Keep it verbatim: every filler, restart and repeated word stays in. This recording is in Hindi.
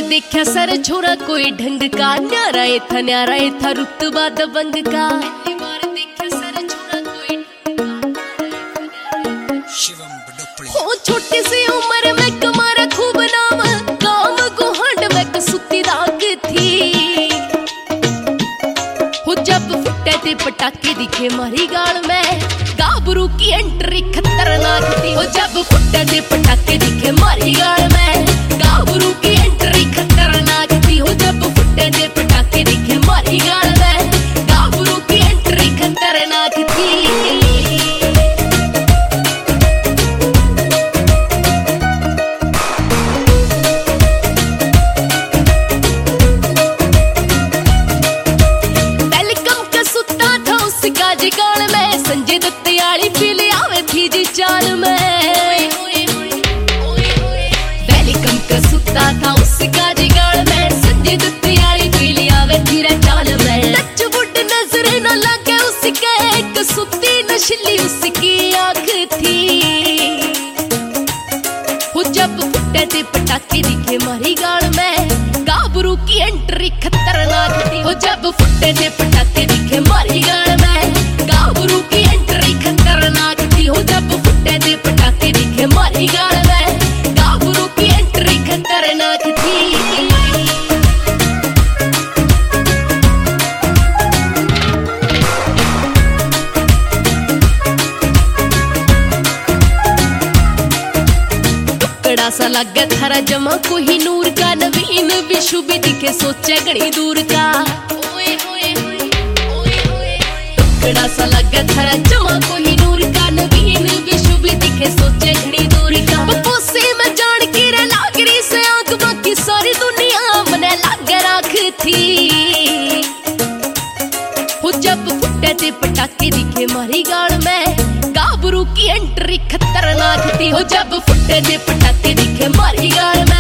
देखा सर छोरा कोई ढंग का, न्यारा ए था न्यारा ए था रुतबा दबंग का। पहली बार देखा सर छोरा कोई हो छोटी सी उम्र में कमारा खूब नाम, काम गुहांड में कसुती राग थी। हो जब फुटे थे पटाखे दिखे मारी गाल में, गाबरू की एंट्री खतरनाक थी। हो जब फुटे थे पटाखे दिखे मारी गाल में, गाबरू की एंट्री खतरनाक थी। हो जब फुटे थे पटाखे दिखे मारी गाल में, गाबरू की एंट्री खतरनाक थी। गाल में संजय दत्त आली पीले आवे थी जी चाल में। वेलकम का सुता था उसका जी गाल में, संजय दत्त आली पीले आवे थी रे चाल में। टच वुड नजर न लगे उसके, एक सुती नशली उसकी आंख थी। हो जब फुटे थे पटाखे दिखे मारी गाल में, गाबरू की एंट्री खतरनाक थी। हो जब फुटे थे पटाखे दिखे मारी गाल में, गाबरू की एंट्री खतरनाक थी। हो जब फुटे थे पटाखे दिखे मारी गाल में, गाबरू की एंट्री खतरनाक थी। टुकड़ा सा लगे थारा जमा कोई नूर का, नवीन विशु भी दिखे सोचे घड़ी दूर का। टुकड़ा सा लगे थारा जमा कोई नूर का, नवीन विशु भी दिखे सोचे घड़ी दूर का। बपोसे में जान के रे लागरी से आंख, बाकी सारी दुनिया मने लाग राख थी। हो जब फुटे थे पटाखे दिखे मारी गाल में, गाबरू की एंट्री खतरनाक थी। हो जब फुटे थे पटाखे दिखे मारी गाल में,